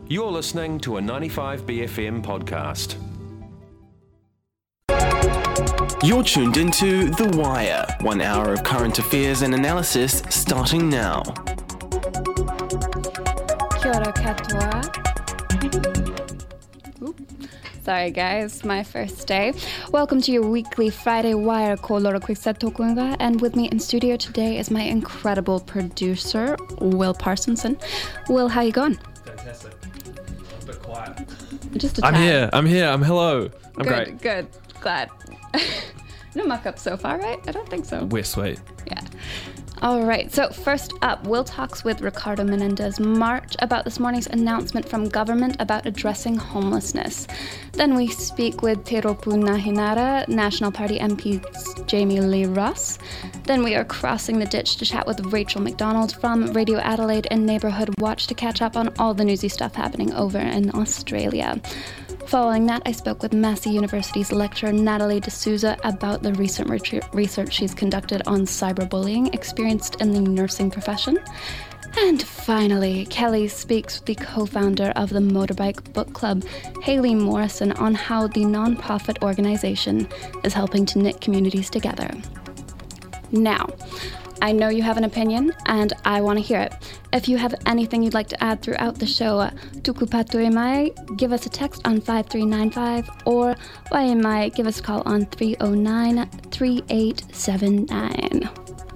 You're listening to a 95BFM podcast. You're tuned into The Wire, 1 hour of current affairs and analysis starting now. Kia ora katoa. Sorry guys, my first day. Welcome to your weekly Friday Wire ko Laura Kwiksa Tokunga, and with me in studio today is my incredible producer, Will Parsonson. Will, how you going? Fantastic. A bit quiet. Just a I'm tad. here. I'm hello. I'm great. Good. Glad. No muck-up so far, right? I don't think so. We're sweet. Yeah. All right, so first up, Will talks with Ricardo Menendez-March about this morning's announcement from government about addressing homelessness. Then we speak with Teropu Nahinara, National Party MP's Jamie Lee Ross. Then we are crossing the ditch to chat with Rachel McDonald from Radio Adelaide and Neighbourhood Watch to catch up on all the newsy stuff happening over in Australia. Following that, I spoke with Massey University's lecturer Natalie D'Souza about the recent research she's conducted on cyberbullying experienced in the nursing profession. And finally, Kelly speaks with the co-founder of the Motorbike Book Club, Hayley Morrison, on how the non-profit organization is helping to knit communities together. Now, I know you have an opinion, and I want to hear it. If you have anything you'd like to add throughout the show, tuku patu e mai, give us a text on 5395, or wai e mai, give us a call on 309-3879.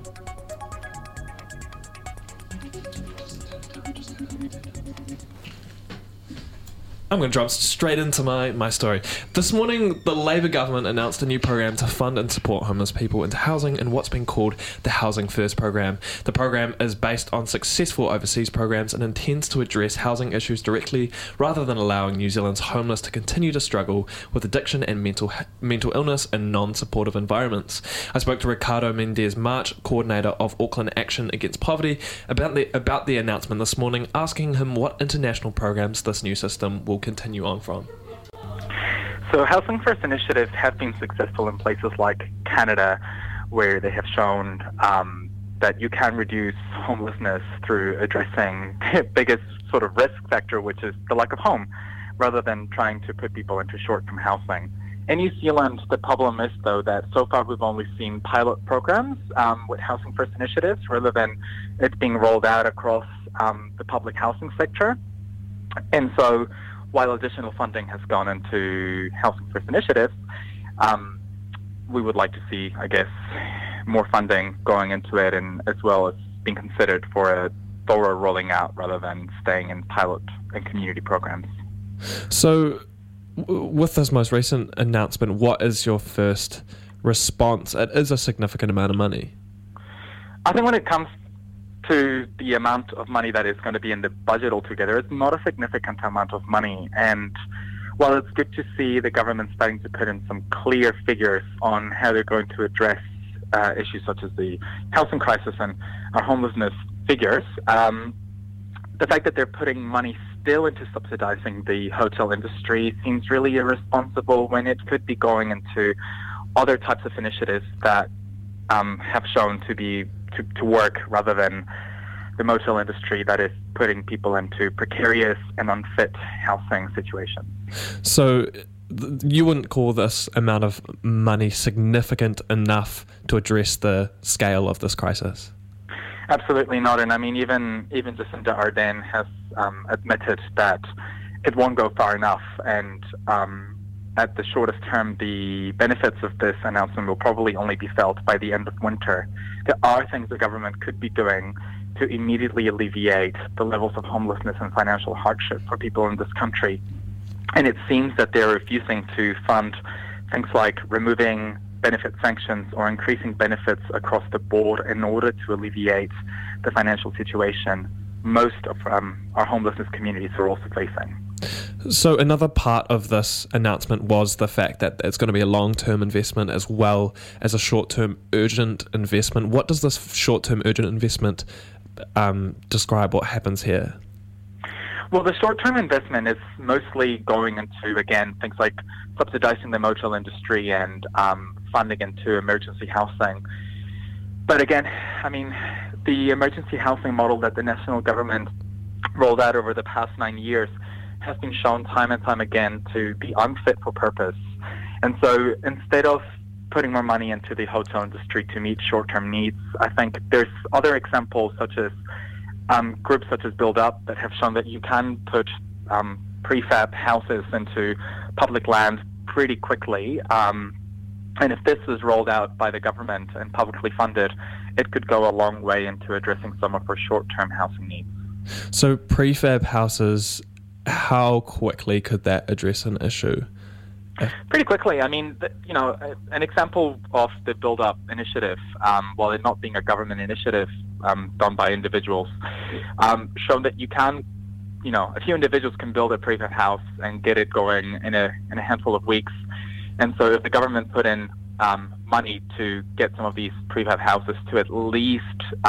I'm going to jump straight into my story. This morning, the Labour government announced a new program to fund and support homeless people into housing in what's been called the Housing First program. The program is based on successful overseas programs and intends to address housing issues directly rather than allowing New Zealand's homeless to continue to struggle with addiction and mental illness in non-supportive environments. I spoke to Ricardo Menendez-March, coordinator of Auckland Action Against Poverty, about the announcement this morning, asking him what international programs this new system will continue on from. So Housing First initiatives have been successful in places like Canada, where they have shown that you can reduce homelessness through addressing the biggest sort of risk factor, which is the lack of home, rather than trying to put people into short-term housing. In New Zealand, the problem is, though, that so far we've only seen pilot programs with Housing First initiatives, rather than it being rolled out across the public housing sector. And so while additional funding has gone into Housing First initiatives, we would like to see, I guess, more funding going into it, and as well as being considered for a thorough rolling out rather than staying in pilot and community programs. So, with this most recent announcement, what is your first response? It is a significant amount of money. I think when it comes to the amount of money that is going to be in the budget altogether, it's not a significant amount of money. And while it's good to see the government starting to put in some clear figures on how they're going to address issues such as the housing crisis and our homelessness figures, the fact that they're putting money still into subsidizing the hotel industry seems really irresponsible when it could be going into other types of initiatives that have shown to work, rather than the motel industry that is putting people into precarious and unfit housing situations. So you wouldn't call this amount of money significant enough to address the scale of this crisis? Absolutely not. And I mean, even Jacinda Ardern has admitted that it won't go far enough. And at the shortest term, the benefits of this announcement will probably only be felt by the end of winter. There are things the government could be doing to immediately alleviate the levels of homelessness and financial hardship for people in this country. And it seems that they're refusing to fund things like removing benefit sanctions or increasing benefits across the board in order to alleviate the financial situation most of our homelessness communities are also facing. So another part of this announcement was the fact that it's going to be a long-term investment as well as a short-term urgent investment. What does this short-term urgent investment describe? What happens here? Well, the short-term investment is mostly going into, again, things like subsidizing the motel industry and funding into emergency housing. But again, I mean, the emergency housing model that the national government rolled out over the past 9 years has been shown time and time again to be unfit for purpose. And so instead of putting more money into the hotel industry to meet short-term needs, I think there's other examples such as groups such as Build Up that have shown that you can put prefab houses into public land pretty quickly. And if this is rolled out by the government and publicly funded, it could go a long way into addressing some of our short-term housing needs. So prefab houses, how quickly could that address an issue? Pretty quickly. I mean, an example of the Build Up initiative, while it not being a government initiative done by individuals, shown that you can, a few individuals can build a prefab house and get it going in a handful of weeks. And so if the government put in money to get some of these prefab houses to at least,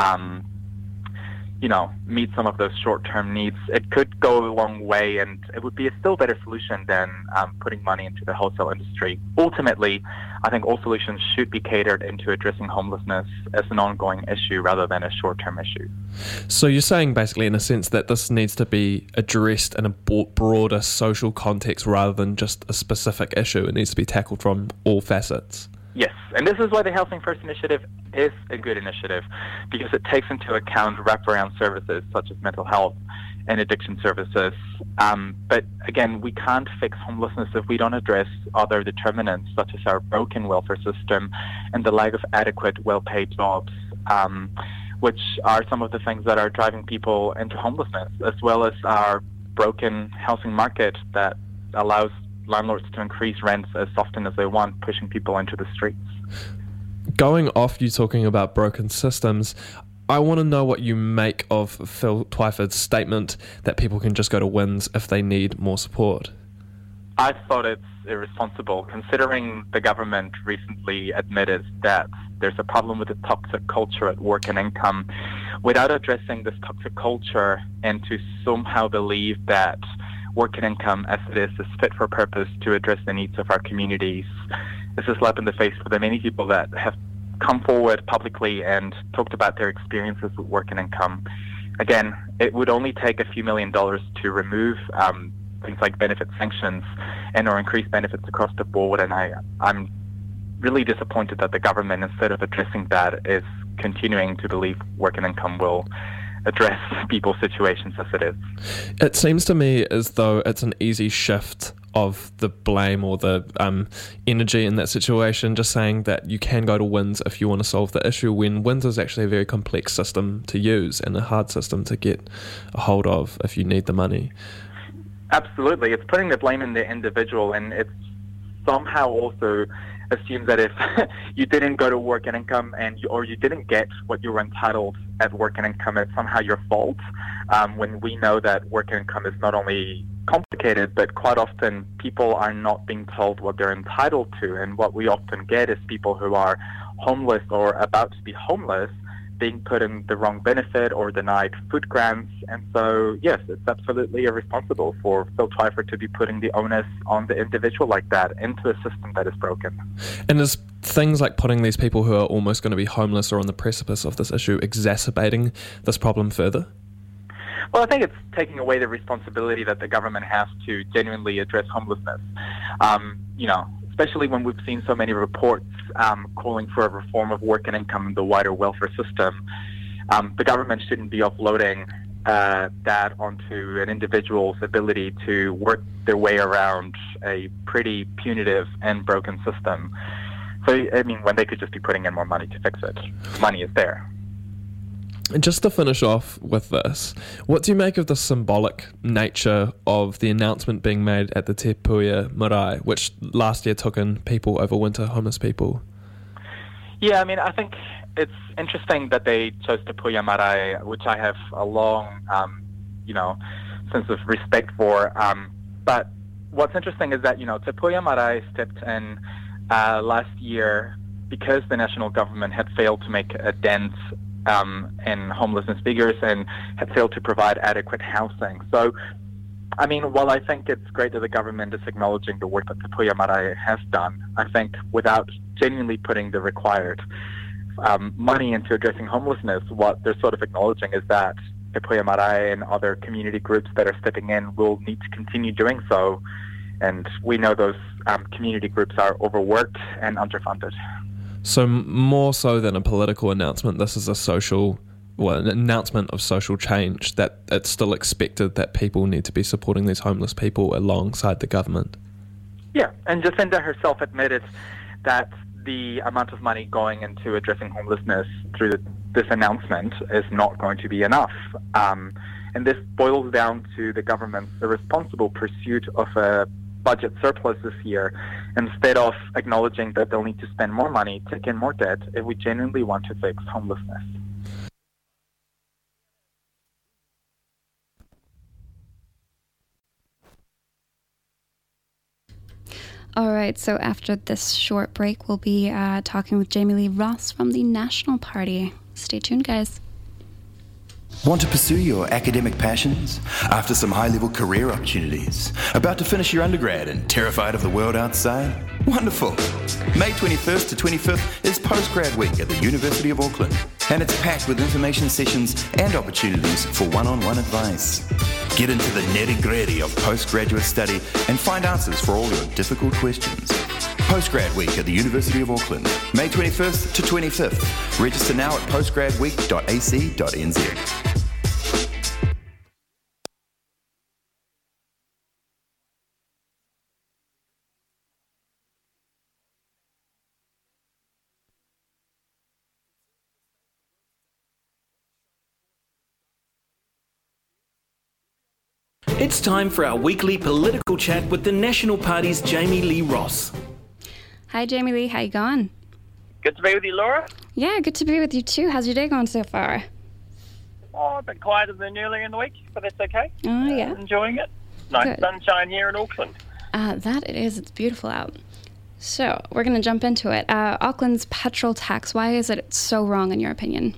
meet some of those short-term needs, it could go a long way, and it would be a still better solution than putting money into the wholesale industry. Ultimately, I think all solutions should be catered into addressing homelessness as an ongoing issue rather than a short-term issue. So you're saying basically in a sense that this needs to be addressed in a broader social context rather than just a specific issue. It needs to be tackled from all facets. Yes, and this is why the Housing First initiative is a good initiative, because it takes into account wraparound services such as mental health and addiction services. But again, we can't fix homelessness if we don't address other determinants such as our broken welfare system and the lack of adequate, well-paid jobs, which are some of the things that are driving people into homelessness, as well as our broken housing market that allows landlords to increase rents as often as they want, pushing people into the streets. Going off you talking about broken systems, I want to know what you make of Phil Twyford's statement that people can just go to WINZ if they need more support. I thought it's irresponsible, considering the government recently admitted that there's a problem with the toxic culture at Work and Income. Without addressing this toxic culture and to somehow believe that Work and Income, as it is fit for purpose to address the needs of our communities, it's a slap in the face for the many people that have come forward publicly and talked about their experiences with Work and Income. Again, it would only take a few $1 million to remove things like benefit sanctions and or increase benefits across the board, and I'm really disappointed that the government, instead of addressing that, is continuing to believe Work and Income will address people's situations as it is. It seems to me as though it's an easy shift of the blame or the energy in that situation, just saying that you can go to WINZ if you want to solve the issue, when WINZ is actually a very complex system to use and a hard system to get a hold of if you need the money. Absolutely. It's putting the blame in the individual, and it's somehow also assumes that if you didn't go to Work and Income or you didn't get what you were entitled at Work and Income, it's somehow your fault, when we know that Work and Income is not only complicated, but quite often people are not being told what they're entitled to. And what we often get is people who are homeless or about to be homeless being put in the wrong benefit or denied food grants. And so, yes, it's absolutely irresponsible for Phil Twyford to be putting the onus on the individual like that into a system that is broken. And is things like putting these people who are almost going to be homeless or on the precipice of this issue exacerbating this problem further? Well, I think it's taking away the responsibility that the government has to genuinely address homelessness. Especially when we've seen so many reports calling for a reform of Work and Income and the wider welfare system. The government shouldn't be offloading that onto an individual's ability to work their way around a pretty punitive and broken system. So, I mean, when they could just be putting in more money to fix it. Money is there. And just to finish off with this, what do you make of the symbolic nature of the announcement being made at the Te Puia Marae, which last year took in people over winter, homeless people? Yeah, I mean, I think it's interesting that they chose Te Puia Marae, which I have a long, sense of respect for. But what's interesting is that, Te Puia Marae stepped in last year because the national government had failed to make a dent in homelessness figures and had failed to provide adequate housing. So, I mean, while I think it's great that the government is acknowledging the work that Te Puia Marae has done, I think without genuinely putting the required money into addressing homelessness, what they're sort of acknowledging is that Te Puia Marae and other community groups that are stepping in will need to continue doing so. And we know those community groups are overworked and underfunded. So more so than a political announcement, this is an announcement of social change, that it's still expected that people need to be supporting these homeless people alongside the government. Yeah, and Jacinda herself admitted that the amount of money going into addressing homelessness through this announcement is not going to be enough. And this boils down to the government's irresponsible pursuit of a budget surplus this year, instead of acknowledging that they'll need to spend more money, take in more debt, if we genuinely want to fix homelessness. All right, so after this short break, we'll be talking with Jamie Lee Ross from the National Party. Stay tuned, guys. Want to pursue your academic passions? After some high-level career opportunities? About to finish your undergrad and terrified of the world outside? Wonderful! May 21st to 25th is Postgrad Week at the University of Auckland, and it's packed with information sessions and opportunities for one-on-one advice. Get into the nitty-gritty of postgraduate study and find answers for all your difficult questions. Postgrad Week at the University of Auckland, May 21st to 25th. Register now at postgradweek.ac.nz. It's time for our weekly political chat with the National Party's Jamie Lee Ross. Hi, Jamie Lee. How you going? Good to be with you, Laura. Yeah, good to be with you too. How's your day going so far? Oh, a bit quieter than earlier in the week, but that's okay. Oh, yeah. Enjoying it. Nice Good. sunshine here in Auckland. That it is. It's beautiful out. So, we're going to jump into it. Auckland's petrol tax, why is it so wrong in your opinion?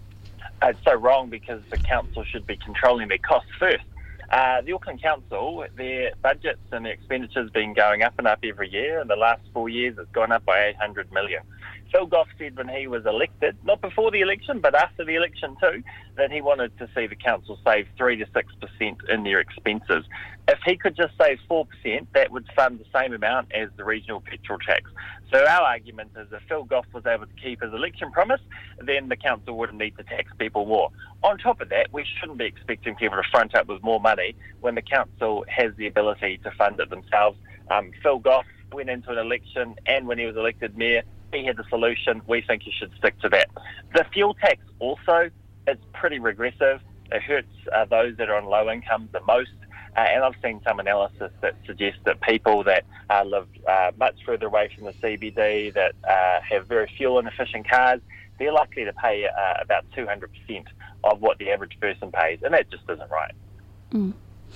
It's so wrong because the council should be controlling their costs first. The Auckland Council, their budgets and their expenditures have been going up and up every year. In the last 4 years, it's gone up by $800 million. Phil Goff said when he was elected, not before the election, but after the election too, that he wanted to see the council save 3 to 6% in their expenses. If he could just save 4%, that would fund the same amount as the regional petrol tax. So our argument is if Phil Goff was able to keep his election promise, then the council wouldn't need to tax people more. On top of that, we shouldn't be expecting people to front up with more money when the council has the ability to fund it themselves. Phil Goff went into an election, and when he was elected mayor, he had the solution. We think he should stick to that. The fuel tax also is pretty regressive. It hurts those that are on low income the most. And I've seen some analysis that suggests that people that live much further away from the CBD, that have very fuel inefficient cars, they're likely to pay about 200% of what the average person pays. And that just isn't right. Mm.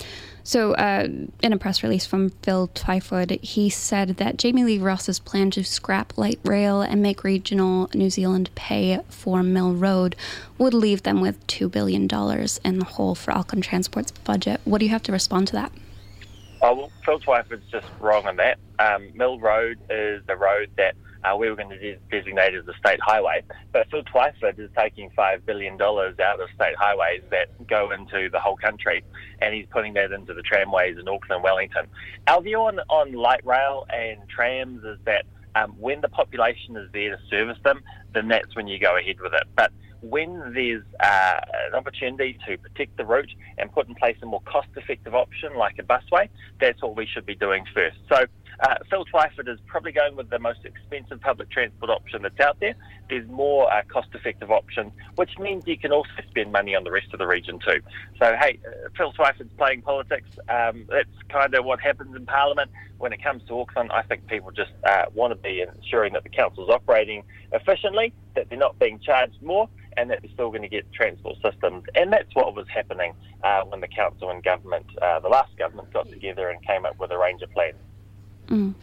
So, in a press release from Phil Twyford, he said that Jamie Lee Ross's plan to scrap light rail and make regional New Zealand pay for Mill Road would leave them with $2 billion in the hole for Auckland Transport's budget. What do you have to respond to that? Oh, well, Phil Twyford's just wrong on that. Mill Road is the road that we were going to designate as a state highway, but Phil Twyford is taking $5 billion out of state highways that go into the whole country, and he's putting that into the tramways in Auckland and Wellington. Our view on light rail and trams is that when the population is there to service them, then that's when you go ahead with it. But when there's an opportunity to protect the route and put in place a more cost-effective option like a busway, that's what we should be doing first. So Phil Twyford is probably going with the most expensive public transport option that's out there. There's more cost-effective options, which means you can also spend money on the rest of the region too. So, hey, Phil Twyford's playing politics. That's kind of what happens in Parliament. When it comes to Auckland, I think people just want to be ensuring that the council's operating efficiently, that they're not being charged more, and that they're still going to get transport systems. And that's what was happening when the council and government, the last government, got together and came up with a range of plans. Mm.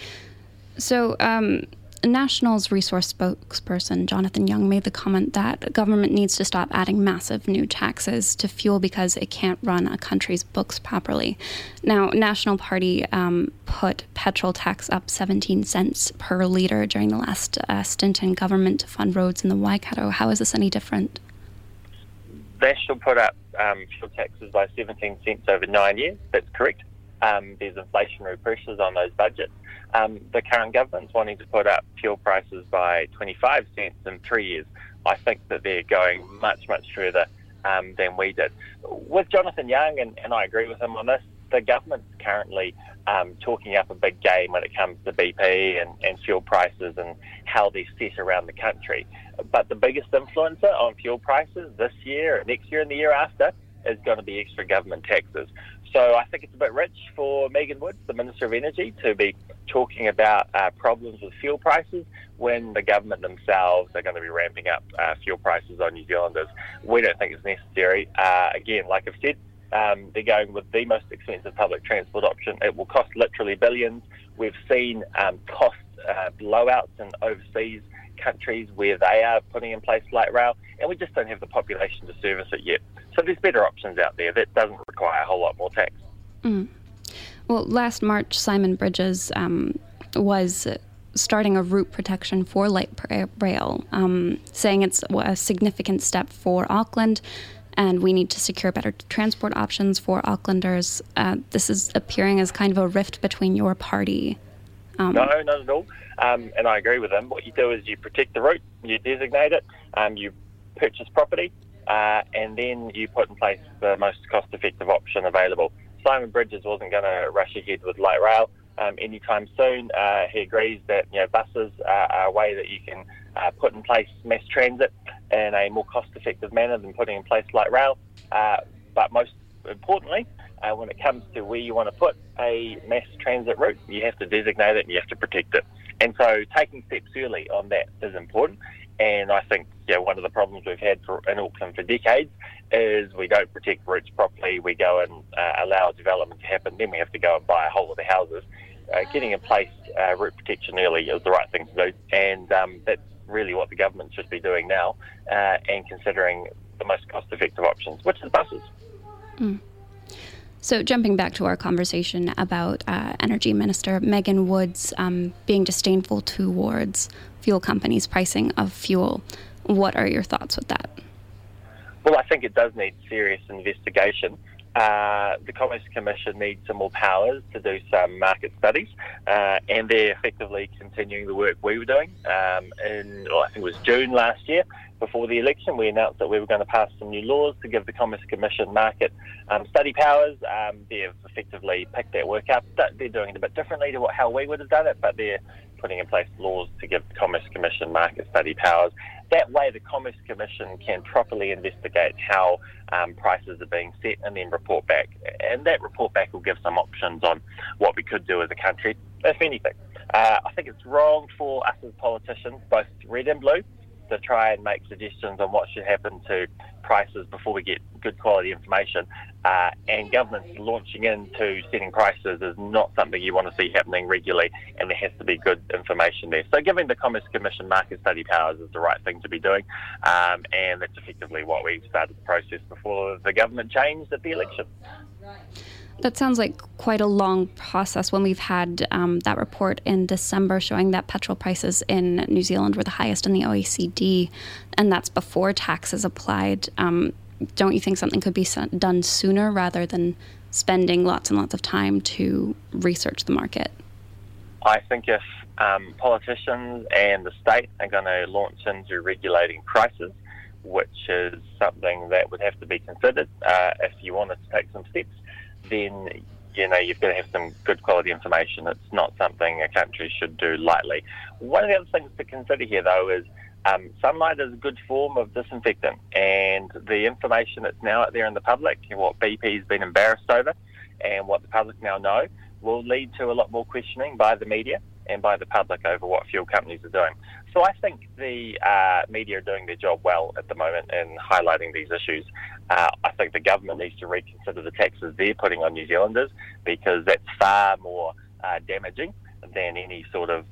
So, National's resource spokesperson Jonathan Young made the comment that government needs to stop adding massive new taxes to fuel because it can't run a country's books properly. Now, National Party put petrol tax up 17 cents per litre during the last stint in government to fund roads in the Waikato. How is this any different? National put up fuel taxes by 17 cents over 9 years. That's correct. There's inflationary pressures on those budgets. The current government's wanting to put up fuel prices by 25 cents in 3 years. I think that they're going much, much further than we did. With Jonathan Young, and I agree with him on this, the government's currently talking up a big game when it comes to BP and fuel prices and how they're set around the country. But the biggest influencer on fuel prices this year, next year and the year after is going to be extra government taxes. So I think it's a bit rich for Megan Woods, the Minister of Energy, to be talking about problems with fuel prices when the government themselves are going to be ramping up fuel prices on New Zealanders. We don't think it's necessary. Again, like I've said, they're going with the most expensive public transport option. It will cost literally billions. We've seen cost blowouts in overseas countries where they are putting in place light rail, and we just don't have the population to service it yet. So there's better options out there that doesn't require a whole lot more tax. Well, last March, Simon Bridges was starting a route protection for light rail, saying it's a significant step for Auckland, and we need to secure better transport options for Aucklanders. This is appearing as kind of a rift between your party. No, not at all. And I agree with him. What you do is you protect the route, you designate it, you purchase property, and then you put in place the most cost-effective option available. Simon Bridges wasn't going to rush ahead with light rail anytime soon. He agrees that buses are a way that you can put in place mass transit in a more cost-effective manner than putting in place light rail. But most importantly, when it comes to where you want to put a mass transit route, you have to designate it and you have to protect it. And so taking steps early on that is important. And I think one of the problems we've had in Auckland for decades is we don't protect routes properly. We go and allow development to happen, then we have to go and buy a whole lot of houses. Getting in place route protection early is the right thing to do, and that's really what the government should be doing now, and considering the most cost-effective options, which is buses. So jumping back to our conversation about Energy Minister Megan Woods being disdainful towards fuel companies' pricing of fuel, what are your thoughts with that? Well, I think it does need serious investigation. The Commerce Commission needs some more powers to do some market studies, and they're effectively continuing the work we were doing. I think it was June last year, before the election, we announced that we were going to pass some new laws to give the Commerce Commission market study powers. They've effectively picked that work up. They're doing it a bit differently to how we would have done it, but they're putting in place laws to give the Commerce Commission market study powers. That way the Commerce Commission can properly investigate how prices are being set and then report back. And that report back will give some options on what we could do as a country, if anything. I think it's wrong for us as politicians, both red and blue, to try and make suggestions on what should happen to prices before we get good quality information. And governments launching into setting prices is not something you want to see happening regularly, and there has to be good information there. So giving the Commerce Commission market study powers is the right thing to be doing, and that's effectively what we started the process before the government changed at the election. That sounds like quite a long process when we've had that report in December showing that petrol prices in New Zealand were the highest in the OECD, and that's before taxes applied. Don't you think something could be done sooner rather than spending lots and lots of time to research the market? I think if politicians and the state are going to launch into regulating prices, which is something that would have to be considered if you wanted to take some steps, then you've got to have some good quality information. It's not something a country should do lightly. One of the other things to consider here, though, is sunlight is a good form of disinfectant, and the information that's now out there in the public, what BP's been embarrassed over, and what the public now know, will lead to a lot more questioning by the media and by the public over what fuel companies are doing. So I think the media are doing their job well at the moment in highlighting these issues. I think the government needs to reconsider the taxes they're putting on New Zealanders, because that's far more damaging than any sort of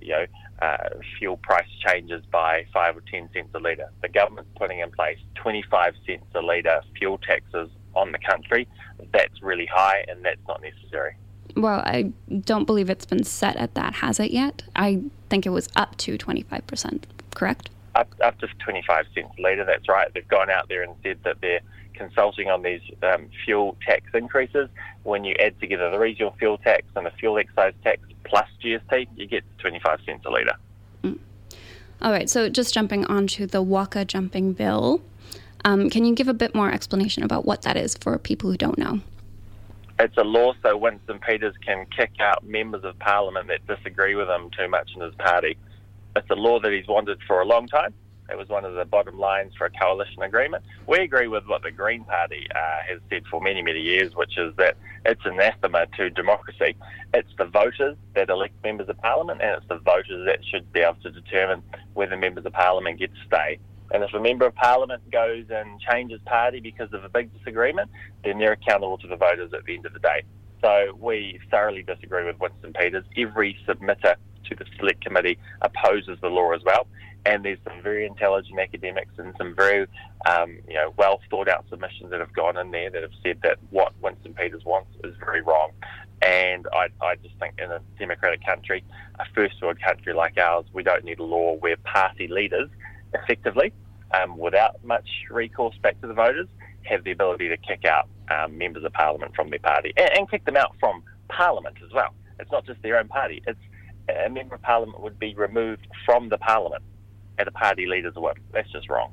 fuel price changes by 5 or 10 cents a litre. The government's putting in place 25 cents a litre fuel taxes on the country. That's really high, and that's not necessary. Well, I don't believe it's been set at that, has it yet? I think it was up to 25%, correct? Up to 25 cents a litre, that's right. They've gone out there and said that they're consulting on these fuel tax increases. When you add together the regional fuel tax and the fuel excise tax plus GST, you get 25 cents a litre. All right, so just jumping onto the Waka Jumping Bill, can you give a bit more explanation about what that is for people who don't know? It's a law so Winston Peters can kick out members of parliament that disagree with him too much in his party. It's a law that he's wanted for a long time. It was one of the bottom lines for a coalition agreement. We agree with what the Green Party has said for many, many years, which is that it's anathema to democracy. It's the voters that elect members of parliament, and it's the voters that should be able to determine whether members of parliament get to stay. And if a member of parliament goes and changes party because of a big disagreement, then they're accountable to the voters at the end of the day. So we thoroughly disagree with Winston Peters. Every submitter to the Select Committee opposes the law as well. And there's some very intelligent academics and some very well thought out submissions that have gone in there that have said that what Winston Peters wants is very wrong. And I just think in a democratic country, a first world country like ours, we don't need a law where party leaders effectively, without much recourse back to the voters, have the ability to kick out members of parliament from their party and kick them out from parliament as well. It's not just their own party. It's a member of parliament would be removed from the parliament at a party leader's whim. That's just wrong.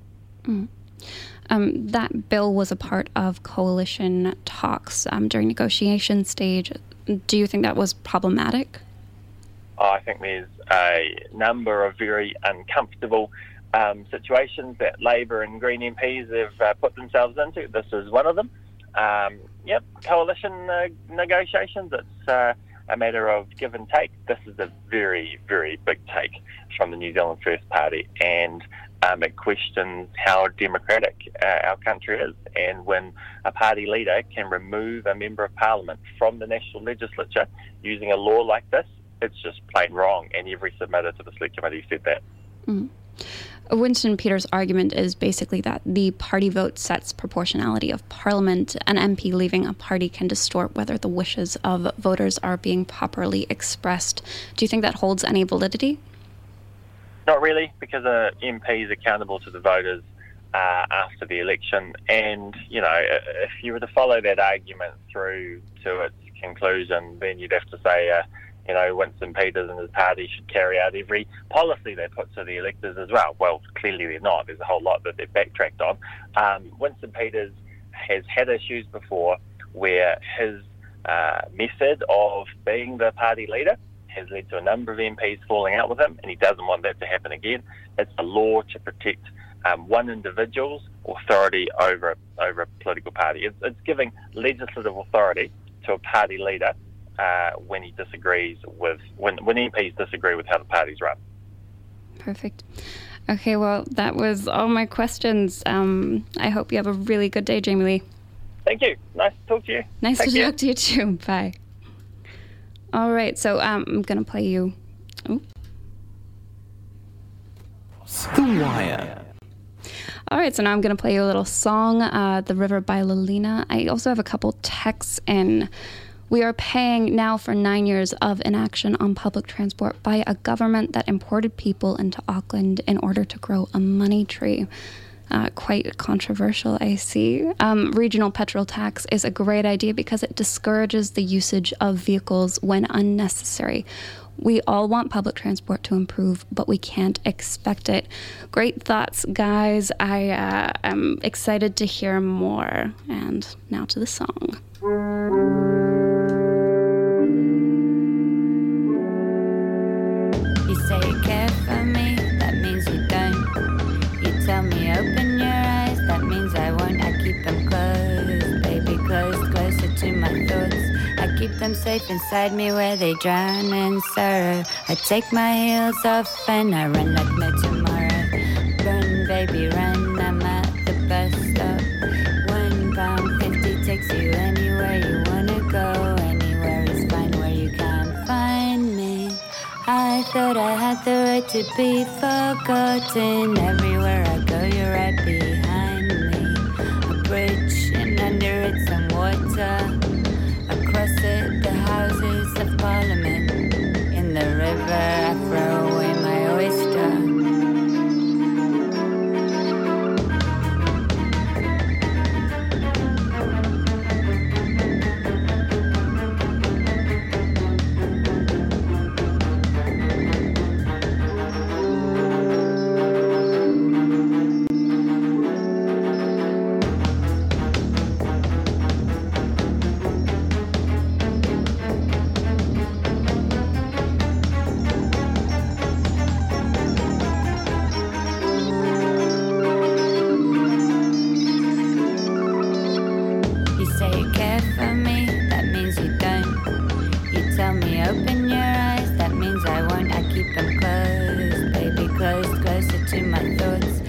That bill was a part of coalition talks during negotiation stage. Do you think that was problematic? I think there's a number of very uncomfortable situations that Labour and Green MPs have put themselves into. This is one of them. Coalition negotiations, it's a matter of give and take. This is a very, very big take from the New Zealand First Party, and it questions how democratic our country is. And when a party leader can remove a member of parliament from the national legislature using a law like this, it's just plain wrong. And every submitter to the Select Committee said that. Winston Peters' argument is basically that the party vote sets proportionality of parliament. An MP leaving a party can distort whether the wishes of voters are being properly expressed. Do you think that holds any validity? Not really, because an MP is accountable to the voters after the election. And, if you were to follow that argument through to its conclusion, then you'd have to say, Winston Peters and his party should carry out every policy they put to the electors as well. Well, clearly they're not. There's a whole lot that they've backtracked on. Winston Peters has had issues before where his method of being the party leader has led to a number of MPs falling out with him, and he doesn't want that to happen again. It's a law to protect one individual's authority over a political party. It's giving legislative authority to a party leader when he disagrees with, when MPs disagree with how the party's run. Perfect. Okay, well, that was all my questions. I hope you have a really good day, Jamie Lee. Thank you. Nice to talk to you. Nice to talk to you too. Bye. All right, so I'm going to play you... Oh. The Wire. All right, so now I'm going to play you a little song, The River by Lalina. I also have a couple texts in. We are paying now for 9 years of inaction on public transport by a government that imported people into Auckland in order to grow a money tree. Quite controversial, I see. Regional petrol tax is a great idea because it discourages the usage of vehicles when unnecessary. We all want public transport to improve, but we can't expect it. Great thoughts, guys. I am excited to hear more. And now to the song. You say you care for me, that means you don't. You tell me open your eyes, that means I won't. I keep them closed, baby, closed, closer to my thoughts. I keep them safe inside me where they drown in sorrow. I take my heels off and I run like no tomorrow. Run, baby, run, I'm at the bus stop. £1.50 takes you anywhere you wanna go. Anywhere is fine where you can't find me. I thought I had the right to be forgotten. Everywhere I go, you're right behind me. A bridge and under it some water. Across it, the houses of Parliament. In the river, I throw away my oyster. care for me, that means you don't. You tell me open your eyes, that means I won't. I keep them closed, baby, closed, closer to my thoughts.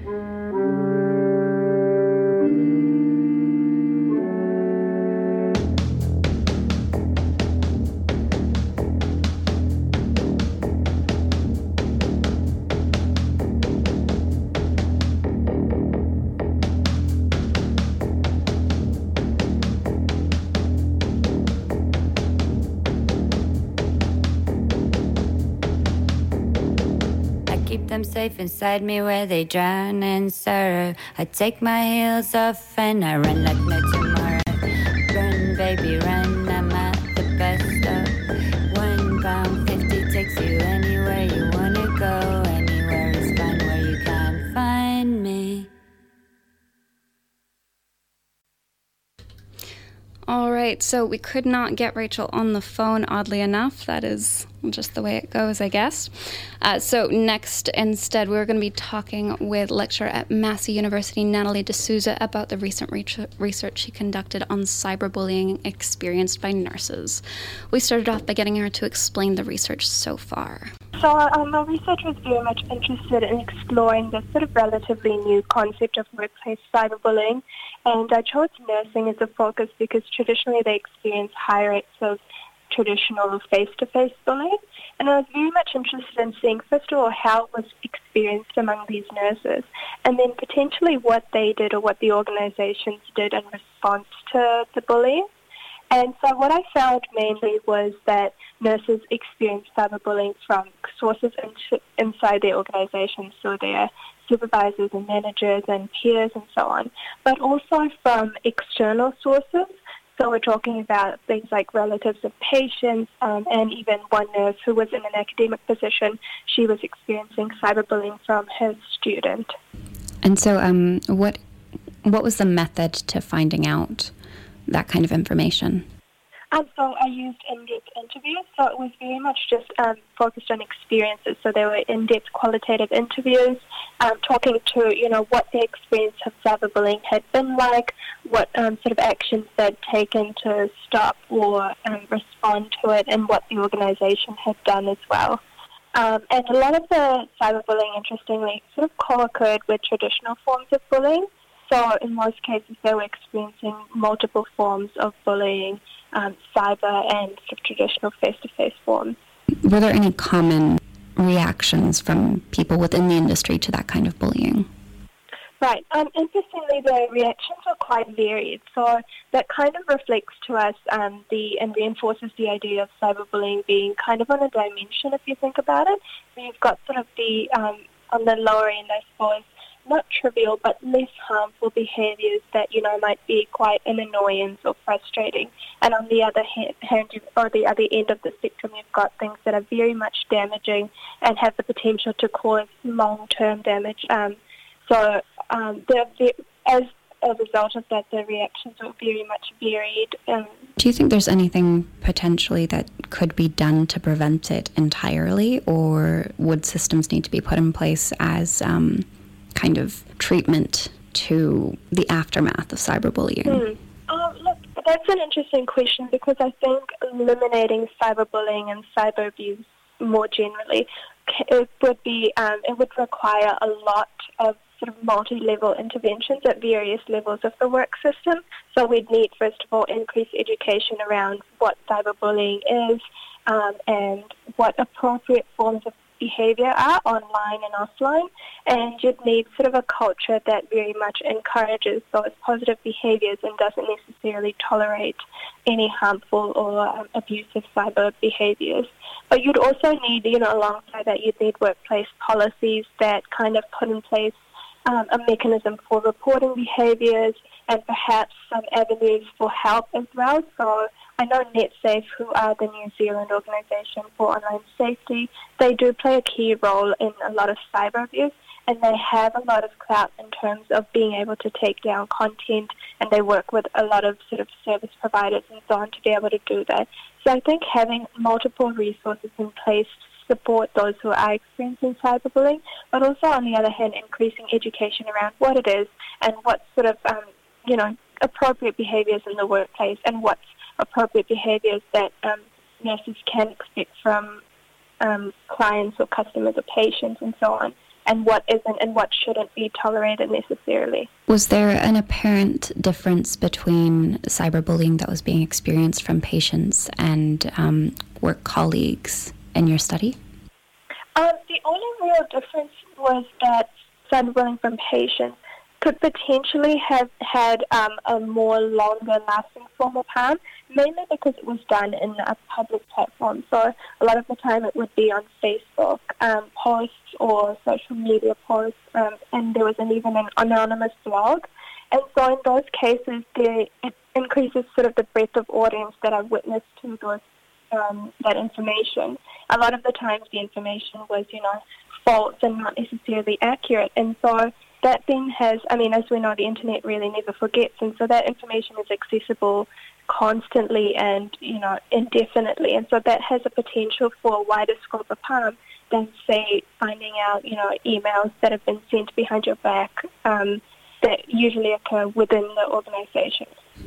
Keep them safe inside me where they drown in sorrow. I take my heels off and I run like no tomorrow. Run, baby, run, I'm at the bus stop. £1.50 takes you anywhere you wanna go. Anywhere is fine where you can't find me. All right, so we could not get Rachel on the phone, oddly enough. That is just the way it goes, I guess. So next, instead, we're going to be talking with lecturer at Massey University, Natalie D'Souza, about the recent research she conducted on cyberbullying experienced by nurses. We started off by getting her to explain the research so far. So our research was very much interested in exploring this sort of relatively new concept of workplace cyberbullying, and I chose nursing as a focus because traditionally they experience high rates of traditional face-to-face bullying, and I was very much interested in seeing, first of all, how it was experienced among these nurses, and then potentially what they did or what the organizations did in response to the bullying. And so what I found mainly was that nurses experience cyberbullying from sources inside their organizations, so their supervisors and managers and peers and so on, but also from external sources. So we're talking about things like relatives of patients, and even one nurse who was in an academic position, she was experiencing cyberbullying from her student. And so what was the method to finding out that kind of information? So I used in-depth interviews, so it was very much just focused on experiences. So there were in-depth qualitative interviews, talking to, what their experience of cyberbullying had been like, what sort of actions they'd taken to stop or respond to it, and what the organization had done as well. And a lot of the cyberbullying, interestingly, sort of co-occurred with traditional forms of bullying. So in most cases, they were experiencing multiple forms of bullying, cyber and sort of traditional face-to-face forms. Were there any common reactions from people within the industry to that kind of bullying? Right. Interestingly, the reactions are quite varied. So that kind of reflects to us and reinforces the idea of cyberbullying being kind of on a dimension, if you think about it. So you've got sort of the, on the lower end, I suppose, not trivial, but less harmful behaviours that, might be quite an annoyance or frustrating. And on the other hand, or the other end of the spectrum, you've got things that are very much damaging and have the potential to cause long-term damage. As a result of that, the reactions are very much varied. Do you think there's anything potentially that could be done to prevent it entirely, or would systems need to be put in place as kind of treatment to the aftermath of cyberbullying? Look, that's an interesting question, because I think eliminating cyberbullying and cyber abuse more generally, it would require a lot of sort of multi-level interventions at various levels of the work system. So we'd need, first of all, increased education around what cyberbullying is, and what appropriate forms of behaviour are online and offline, and you'd need sort of a culture that very much encourages those positive behaviours and doesn't necessarily tolerate any harmful or abusive cyber behaviours. But you'd also need, alongside that, you'd need workplace policies that kind of put in place a mechanism for reporting behaviours and perhaps some avenues for help as well. So I know NetSafe, who are the New Zealand organisation for online safety, they do play a key role in a lot of cyber abuse, and they have a lot of clout in terms of being able to take down content, and they work with a lot of sort of service providers and so on to be able to do that. So I think having multiple resources in place to support those who are experiencing cyberbullying, but also on the other hand increasing education around what it is and what sort of appropriate behaviours in the workplace and what's appropriate behaviours that nurses can expect from clients or customers or patients and so on, and what isn't and what shouldn't be tolerated necessarily. Was there an apparent difference between cyberbullying that was being experienced from patients and work colleagues in your study? The only real difference was that cyberbullying from patients could potentially have had a more longer-lasting form of harm, mainly because it was done in a public platform. So a lot of the time it would be on Facebook posts or social media posts, and there was even an anonymous blog. And so in those cases, it increases sort of the breadth of audience that are witness to those that information. A lot of the times the information was, false and not necessarily accurate. And so that then has, as we know, the internet really never forgets. And so that information is accessible constantly and, indefinitely. And so that has a potential for a wider scope of harm than, say, finding out, emails that have been sent behind your back that usually occur within the organisation.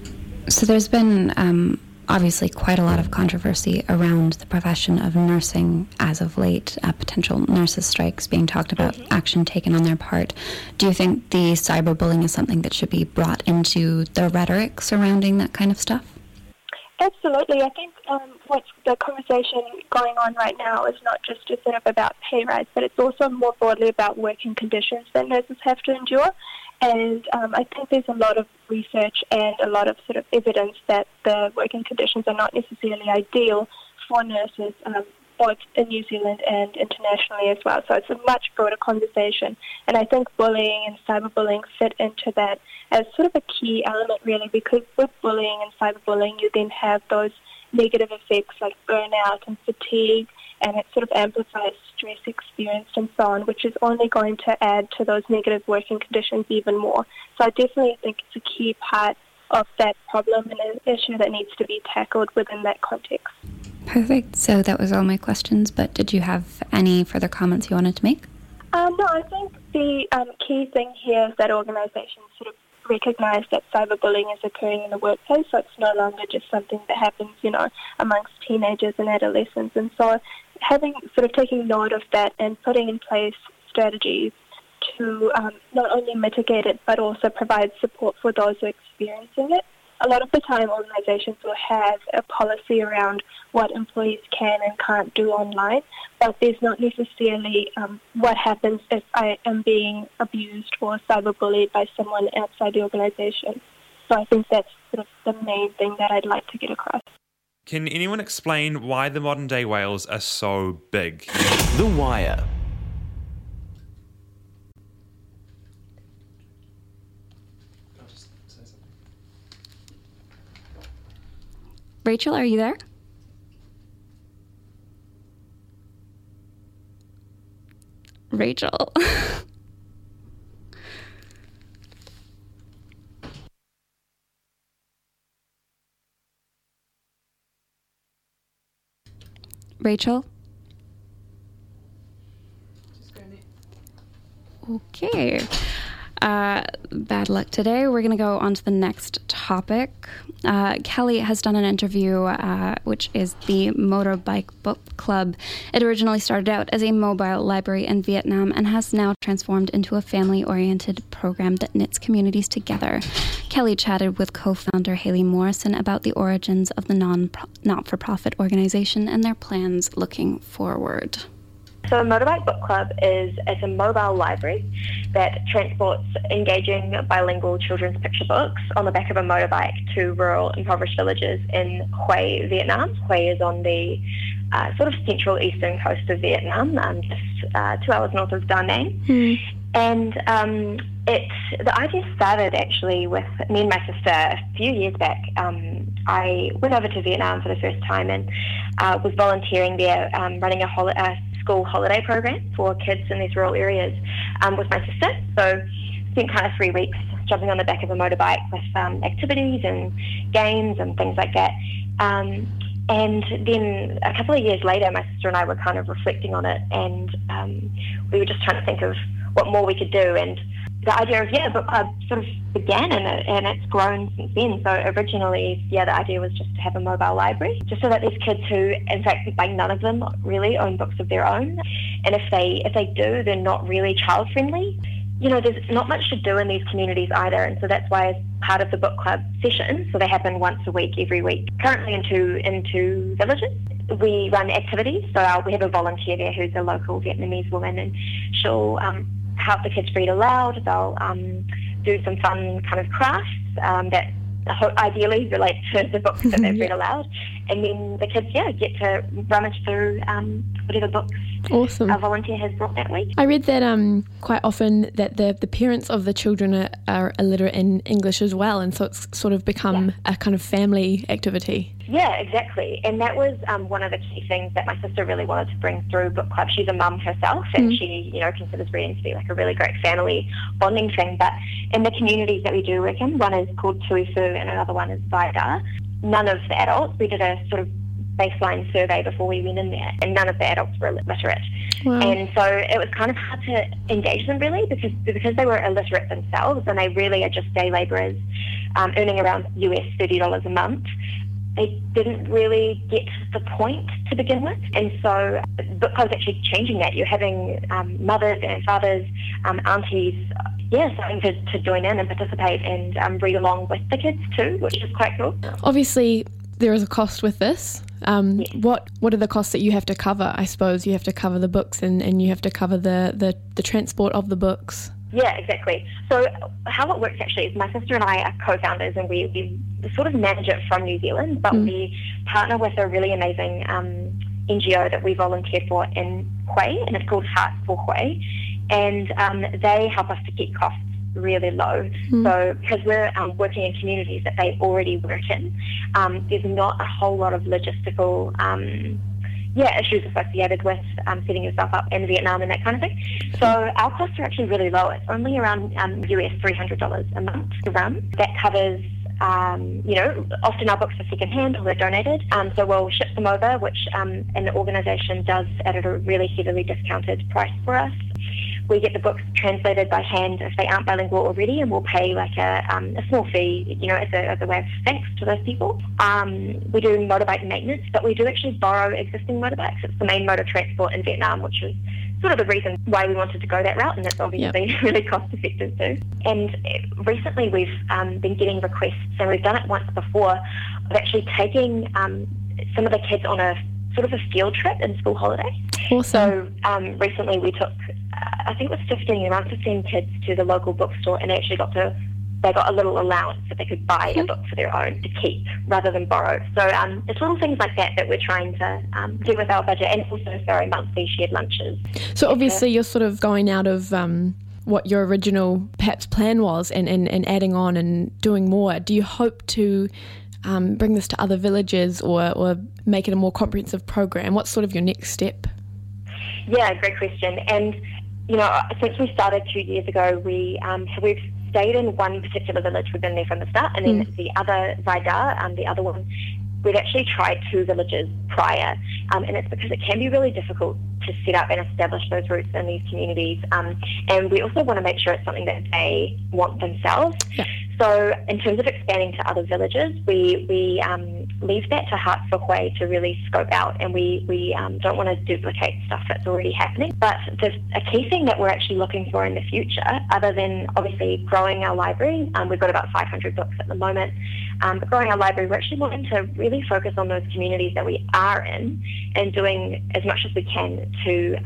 So there's been obviously quite a lot of controversy around the profession of nursing as of late, potential nurses' strikes being talked about, action taken on their part. Do you think the cyberbullying is something that should be brought into the rhetoric surrounding that kind of stuff? Absolutely. I think what's the conversation going on right now is not just sort of about pay rise, but it's also more broadly about working conditions that nurses have to endure. And I think there's a lot of research and a lot of sort of evidence that the working conditions are not necessarily ideal for nurses, both in New Zealand and internationally as well. So it's a much broader conversation. And I think bullying and cyberbullying fit into that as sort of a key element, really, because with bullying and cyberbullying, you then have those negative effects like burnout and fatigue, and it sort of amplifies stress experienced and so on, which is only going to add to those negative working conditions even more. So I definitely think it's a key part of that problem and an issue that needs to be tackled within that context. Perfect. So that was all my questions, but did you have any further comments you wanted to make? No, I think the key thing here is that organisations sort of recognise that cyberbullying is occurring in the workplace, so it's no longer just something that happens, amongst teenagers and adolescents. And so taking note of that and putting in place strategies to not only mitigate it, but also provide support for those who are experiencing it. A lot of the time, organisations will have a policy around what employees can and can't do online, but there's not necessarily what happens if I am being abused or cyberbullied by someone outside the organisation. So I think that's sort of the main thing that I'd like to get across. Can anyone explain why the modern-day whales are so big? The Wire. Rachel, are you there? Rachel. Rachel? Okay. Bad luck today. We're going to go on to the next topic. Kelly has done an interview, which is the Motorbike Book Club. It originally started out as a mobile library in Vietnam and has now transformed into a family-oriented program that knits communities together. Kelly chatted with co-founder Haley Morrison about the origins of the not-for-profit organization and their plans looking forward. So Motorbike Book Club it's a mobile library that transports engaging bilingual children's picture books on the back of a motorbike to rural impoverished villages in Hue, Vietnam. Hue is on the sort of central eastern coast of Vietnam, just 2 hours north of Da Nang. And the idea started actually with me and my sister a few years back. I went over to Vietnam for the first time and was volunteering there, running a school holiday program for kids in these rural areas with my sister. So spent kind of 3 weeks jumping on the back of a motorbike with activities and games and things like that. And then a couple of years later, my sister and I were kind of reflecting on it, and we were just trying to think of what more we could do. And the idea of, book club sort of began and it's grown since then. So originally, the idea was just to have a mobile library, just so that these kids who, in fact, like none of them really own books of their own. And if they do, they're not really child friendly. There's not much to do in these communities either, and so that's why as part of the book club sessions, so they happen once a week, every week, currently in two villages, we run activities. So we have a volunteer there who's a local Vietnamese woman, and she'll help the kids read aloud. They'll do some fun kind of crafts that ideally relate to the books that they've read aloud, and then the kids get to rummage through whatever books our volunteer has brought that week. I read that quite often that the parents of the children are illiterate in English as well, and so it's sort of become a kind of family activity. Yeah, exactly. And that was one of the key things that my sister really wanted to bring through book club. She's a mum herself, and she, considers reading to be like a really great family bonding thing. But in the communities that we do work in, one is called Tuifu and another one is Vaida. None of the adults, we did a sort of baseline survey before we went in there, and none of the adults were literate. Wow. And so it was kind of hard to engage them really because they were illiterate themselves, and they really are just day labourers earning around US $30 a month. They didn't really get the point to begin with, and so book club's actually changing that. You're having mothers and fathers, aunties, starting to join in and participate and read along with the kids too, which is quite cool. Obviously, there is a cost with this. What are the costs that you have to cover? I suppose you have to cover the books and you have to cover the transport of the books. Yeah, exactly. So how it works actually is my sister and I are co-founders, and we sort of manage it from New Zealand, but we partner with a really amazing NGO that we volunteer for in Hue, and it's called Heart for Hue, and they help us to keep costs really low. So because we're working in communities that they already work in, there's not a whole lot of logistical issues associated with setting yourself up in Vietnam and that kind of thing. So our costs are actually really low. It's only around US $300 a month to run. That covers often our books are second-hand or they're donated. So we'll ship them over, which an organisation does at a really heavily discounted price for us. We get the books translated by hand if they aren't bilingual already, and we'll pay like a small fee, as a way of thanks to those people. We do motorbike maintenance, but we do actually borrow existing motorbikes. It's the main mode of transport in Vietnam, which is sort of the reason why we wanted to go that route, and it's obviously really cost effective too. And recently we've been getting requests, and we've done it once before, of actually taking some of the kids on a sort of a field trip in school holiday. Awesome. So recently we took, I think it was around 15 kids to the local bookstore, and they actually got a little allowance that they could buy a book for their own to keep rather than borrow. So it's little things like that we're trying to do with our budget, and also monthly shared lunches. So obviously you're sort of going out of what your original perhaps plan was and adding on and doing more. Do you hope to bring this to other villages or make it a more comprehensive program? What's sort of your next step? Yeah, great question. And since we started 2 years ago, we've stayed in one particular village. We've been there from the start, and then the other Vaida, the other one, we've actually tried 2 villages prior, and it's because it can be really difficult to set up and establish those roots in these communities, and we also want to make sure it's something that they want themselves. Yeah. So in terms of expanding to other villages, we leave that to Heart for Hue to really scope out, and we don't want to duplicate stuff that's already happening. But a key thing that we're actually looking for in the future, other than obviously growing our library, we've got about 500 books at the moment, but growing our library, we're actually wanting to really focus on those communities that we are in and doing as much as we can to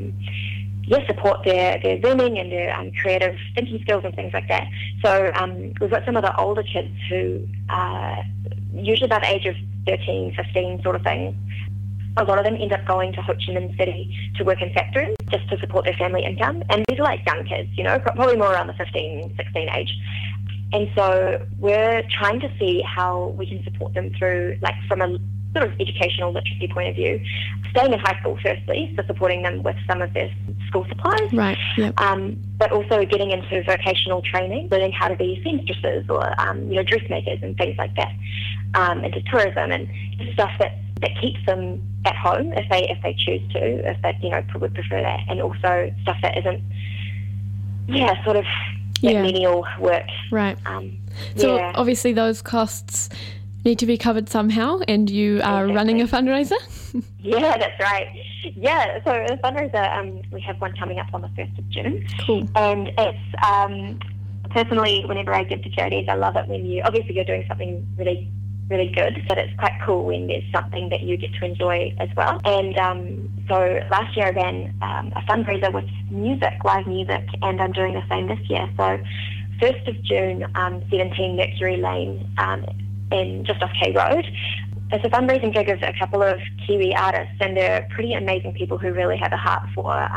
support their learning and their creative thinking skills and things like that. So we've got some of the older kids who are usually about the age of 13, 15 sort of thing. A lot of them end up going to Ho Chi Minh City to work in factories just to support their family income. And these are like young kids, probably more around the 15, 16 age. And so we're trying to see how we can support them through, like from a sort of educational literacy point of view, staying in high school firstly, so supporting them with some of their school supplies, right? Yep. But also getting into vocational training, learning how to be seamstresses or dressmakers and things like that, into tourism and stuff that keeps them at home if they choose to, if they would prefer that, and also stuff that isn't menial work. Right. So yeah. obviously those costs need to be covered somehow, and you are running a fundraiser? Yeah, that's right. Yeah, so the fundraiser, we have one coming up on the 1st of June. Cool. And it's, personally, whenever I give to charities, I love it when you're doing something really, really good, but it's quite cool when there's something that you get to enjoy as well. And so last year I ran a fundraiser with music, live music, and I'm doing the same this year. So 1st of June, 17 Mercury Lane, just off K Road. It's a fundraising gig of a couple of Kiwi artists, and they're pretty amazing people who really have a heart for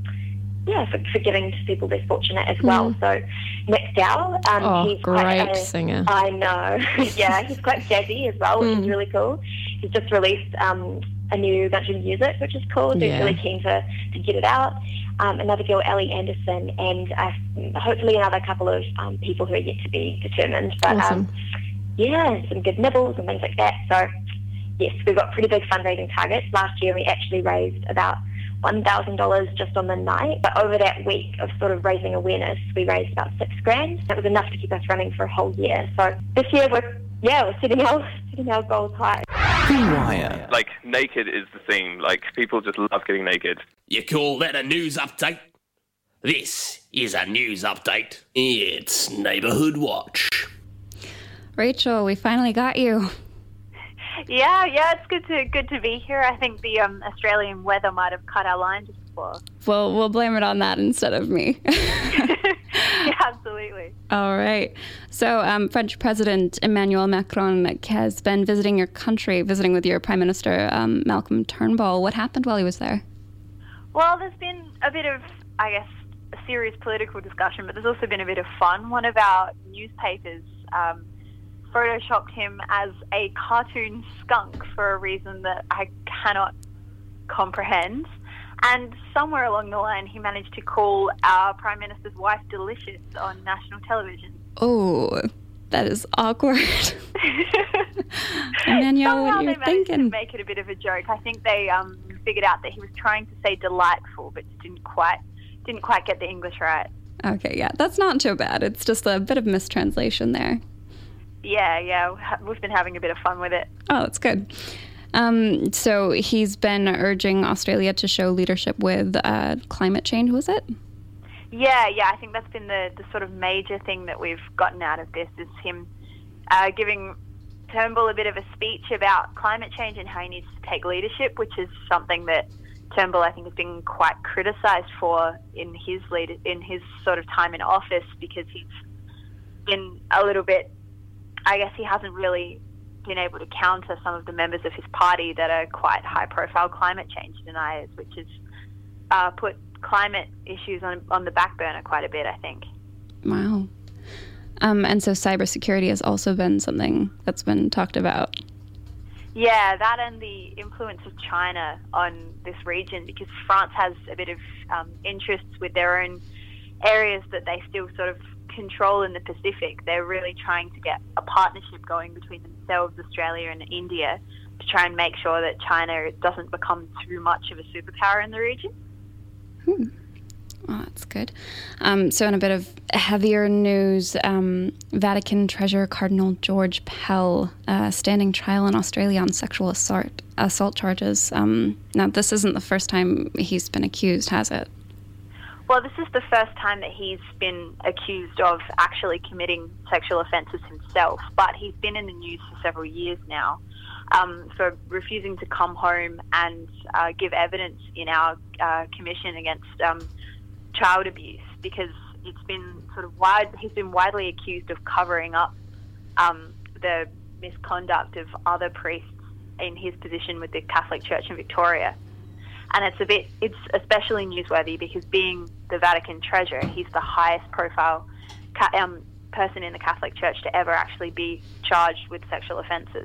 giving to people less fortunate as well. So Nick Dow, he's great quite singer. I know. Yeah, he's quite jazzy as well, which is really cool. He's just released a new bunch of music, which is cool. So he's really keen to get it out. Another girl, Ellie Anderson, and hopefully another couple of people who are yet to be determined. But awesome. Some good nibbles and things like that. So yes, we've got pretty big fundraising targets. Last year we actually raised about $1,000 just on the night, but over that week of sort of raising awareness, we raised about $6,000. That was enough to keep us running for a whole year. So this year we're setting our goals high. The Wire. Like, naked is the theme. Like, people just love getting naked. You call that a news update? This is a news update. It's Neighbourhood Watch. Rachel, we finally got you. Yeah, it's good to be here. I think the Australian weather might have cut our line just before. Well, we'll blame it on that instead of me. Yeah, absolutely. All right. So French President Emmanuel Macron has been visiting your country, visiting with your Prime Minister, Malcolm Turnbull. What happened while he was there? Well, there's been a bit of, I guess, a serious political discussion, but there's also been a bit of fun. One of our newspapers photoshopped him as a cartoon skunk for a reason that I cannot comprehend. And somewhere along the line, he managed to call our Prime Minister's wife delicious on national television. Oh, that is awkward. Emmanuel, what are you thinking? They managed to make it a bit of a joke. I think they figured out that he was trying to say delightful, but didn't quite get the English right. Okay, yeah, that's not too bad. It's just a bit of mistranslation there. Yeah, we've been having a bit of fun with it. Oh, that's good. So he's been urging Australia to show leadership with climate change, was it? Yeah, I think that's been the sort of major thing that we've gotten out of this, is him giving Turnbull a bit of a speech about climate change and how he needs to take leadership, which is something that Turnbull, I think, has been quite criticised for in his sort of time in office, because he's been a little bit, I guess he hasn't really been able to counter some of the members of his party that are quite high-profile climate change deniers, which has put climate issues on the back burner quite a bit, I think. Wow. And so cybersecurity has also been something that's been talked about. Yeah, that and the influence of China on this region, because France has a bit of interests with their own areas that they still sort of control in the Pacific. They're really trying to get a partnership going between themselves, Australia and India, to try and make sure that China doesn't become too much of a superpower in the region. Oh, that's good. So in a bit of heavier news, Vatican Treasurer Cardinal George Pell standing trial in Australia on sexual assault charges. Now, this isn't the first time he's been accused, has it? Well, this is the first time that he's been accused of actually committing sexual offences himself, but he's been in the news for several years now for refusing to come home and give evidence in our commission against child abuse, because it's been sort of he's been widely accused of covering up the misconduct of other priests in his position with the Catholic Church in Victoria. And it's especially newsworthy because, being the Vatican treasurer, he's the highest profile person in the Catholic Church to ever actually be charged with sexual offences.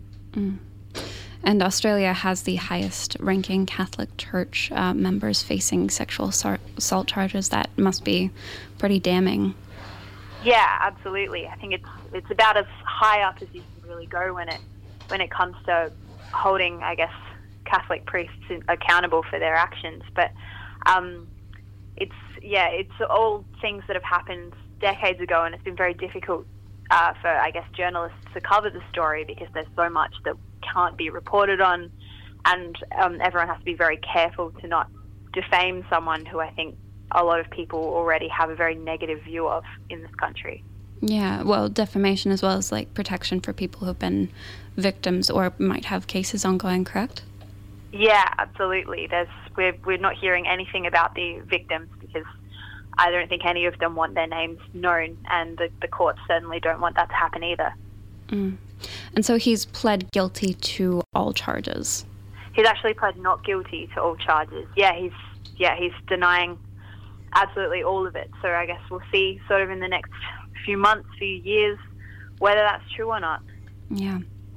And Australia has the highest ranking Catholic Church members facing sexual assault charges. That must be pretty damning. Yeah, absolutely. I think it's about as high up as you can really go when it comes to holding, I guess, Catholic priests accountable for their actions. But it's all things that have happened decades ago, and it's been very difficult for, I guess, journalists to cover the story because there's so much that can't be reported on, and everyone has to be very careful to not defame someone who I think a lot of people already have a very negative view of in this country. Yeah, well, defamation as well as like protection for people who've been victims or might have cases ongoing, correct? Yeah, absolutely. We're not hearing anything about the victims because I don't think any of them want their names known, and the courts certainly don't want that to happen either. Mm. And so he's pled guilty to all charges. He's actually pled not guilty to all charges. He's denying absolutely all of it. So I guess we'll see sort of in the next few months, few years, whether that's true or not. Yeah.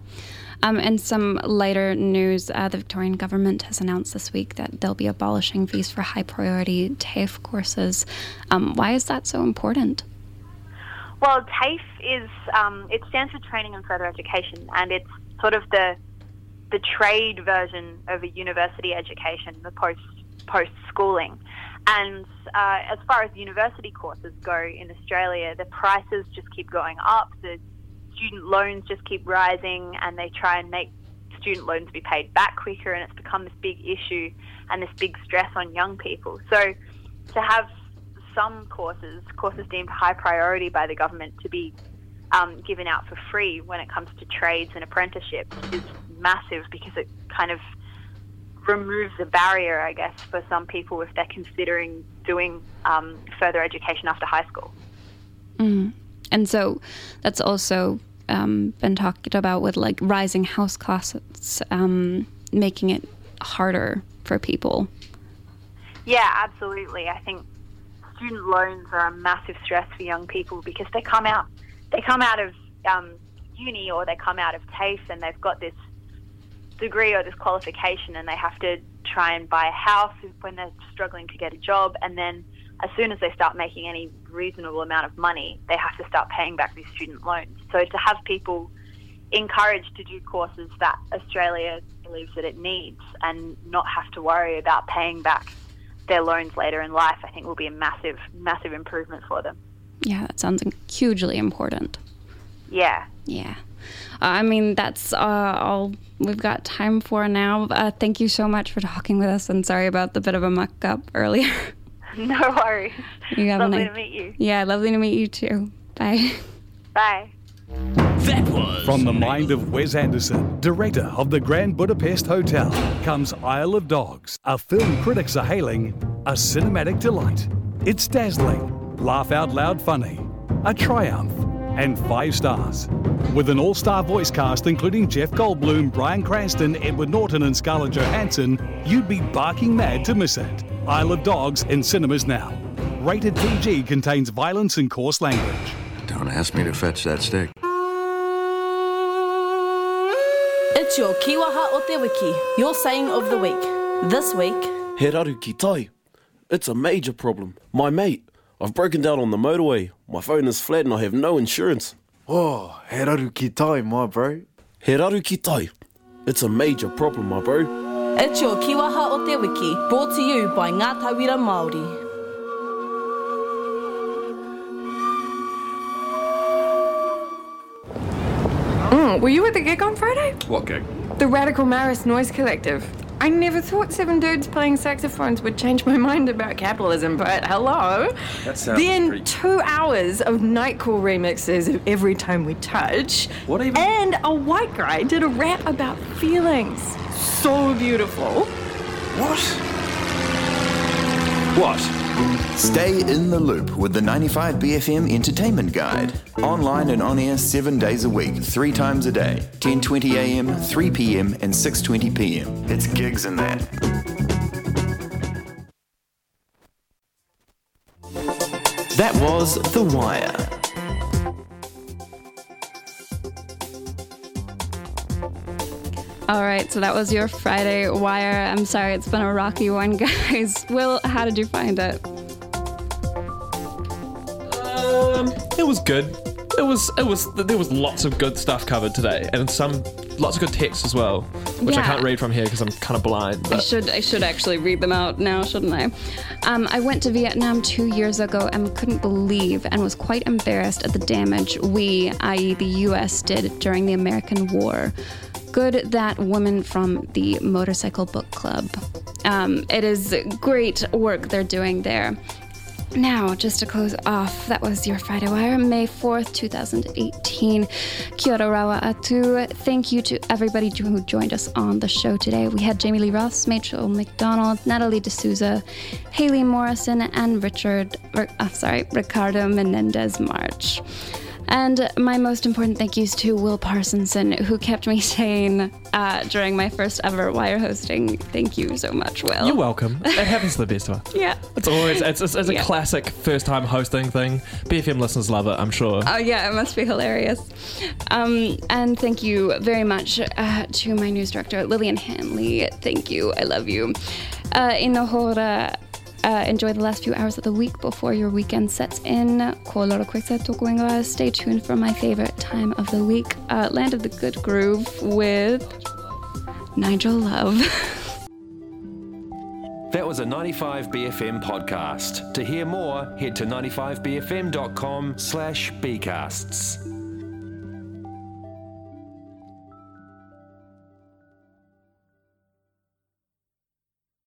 And some lighter news, the Victorian government has announced this week that they'll be abolishing fees for high-priority TAFE courses. Why is that so important? Well, TAFE is, it stands for Training and Further Education, and it's sort of the trade version of a university education, the post-schooling. And as far as university courses go in Australia, the prices just keep going up, the student loans just keep rising, and they try and make student loans be paid back quicker, and it's become this big issue and this big stress on young people. So to have some courses deemed high priority by the government to be given out for free when it comes to trades and apprenticeships is massive, because it kind of removes a barrier, I guess, for some people if they're considering doing further education after high school. Mm. And so that's also been talked about with like rising house costs, making it harder for people. Yeah, absolutely. I think student loans are a massive stress for young people because they come out of uni, or they come out of TAFE and they've got this degree or this qualification, and they have to try and buy a house when they're struggling to get a job, and then as soon as they start making any reasonable amount of money, they have to start paying back these student loans. So to have people encouraged to do courses that Australia believes that it needs and not have to worry about paying back their loans later in life, I think will be a massive, massive improvement for them. Yeah, that sounds hugely important. Yeah. Yeah. I mean, that's all we've got time for now. Thank you so much for talking with us, and sorry about the bit of a muck-up earlier. No worries. Lovely to meet you. Yeah, lovely to meet you too. Bye. Bye. That was from the mind of Wes Anderson, director of the Grand Budapest Hotel, comes Isle of Dogs, a film critics are hailing a cinematic delight. It's dazzling, laugh out loud funny, a triumph, and 5 stars. With an all-star voice cast including Jeff Goldblum, Bryan Cranston, Edward Norton and Scarlett Johansson, you'd be barking mad to miss it. Isle of Dogs in cinemas now. Rated PG, contains violence and coarse language. Don't ask me to fetch that stick. It's your Kiwaha o Te Wiki, your saying of the week. This week... He raru ki tai. It's a major problem. My mate, I've broken down on the motorway. My phone is flat and I have no insurance. Oh, he raru ki tai, my bro. He raru ki tai. It's a major problem, my bro. It's your Kiwaha o Te Wiki, brought to you by Ngā Tauira Māori. Were you at the gig on Friday? What gig? The Radical Maris Noise Collective. I never thought 7 dudes playing saxophones would change my mind about capitalism, but hello. That sounds Then pretty... 2 hours of Nightcore remixes of Every Time We Touch. What even? And a white guy did a rap about feelings. So beautiful. What? Stay in the loop with the 95BFM Entertainment Guide. Online and on air 7 days a week, 3 times a day. 10:20 a.m, 3 p.m, and 6:20 p.m. It's gigs in that. That was The Wire. All right, so that was your Friday Wire. I'm sorry, it's been a rocky one, guys. Will, how did you find it? It was good. There was lots of good stuff covered today, and some lots of good text as well, which I Yeah. can't read from here because I'm kind of blind. I But should actually read them out now, shouldn't I? I went to Vietnam 2 years ago and couldn't believe and was quite embarrassed at the damage we, i.e. the US, did during the American War. Good that woman from the Motorcycle Book Club. It is great work they're doing there. Now, just to close off, that was your Friday Wire, May 4th, 2018. Kia ora rawa atu. Thank you to everybody who joined us on the show today. We had Jamie Lee Ross, Rachel McDonald, Natalie D'Souza, Haley Morrison, and Ricardo Menendez-March. And my most important thank yous to Will Parsonson, who kept me sane during my first ever Wire hosting. Thank you so much, Will. you're welcome. It happens to the best of us. Yeah. It's always it's a classic first time hosting thing. BFM listeners love it, I'm sure. Oh, yeah, it must be hilarious. And thank you very much to my news director, Lillian Hanley. Thank you. I love you. Inohora. Enjoy the last few hours of the week before your weekend sets in. Stay tuned for my favorite time of the week, Land of the Good Groove with Nigel Love. That was a 95BFM podcast. To hear more, head to 95bfm.com/bcasts.